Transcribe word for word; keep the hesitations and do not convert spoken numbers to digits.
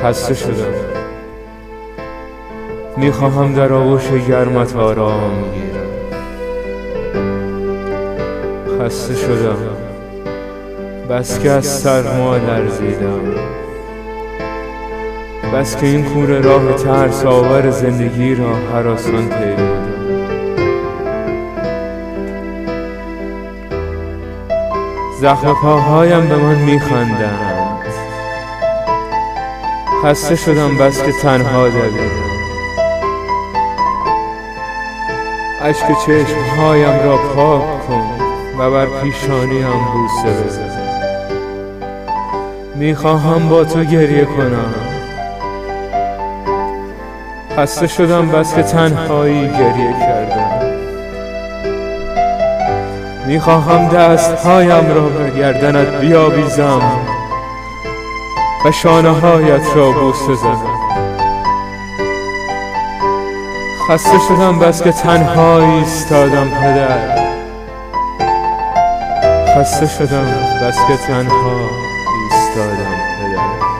خسته شدم، میخواهم در آغوش گرمت آرام گیرم. خسته شدم، بس که از سرما لرزیدم، بس که این کوره راه ترس آور زندگی را هراسان پیمودم. زخم پاهایم به من میخندند، خسته شدم بس که تنها دویدم. اشک چشمهایم را پاک کن و بر پیشانیم بوسه بزن. میخواهم با تو گریه کنم، خسته شدم بس که تنهایی گریه کردم. میخواهم دستهایم را به گردنت بیاویزم و شانه هایت را بوسه زنم. خسته شدم بس که تنها ایستادم پدر، خسته شدم بس که تنها ایستادم پدر.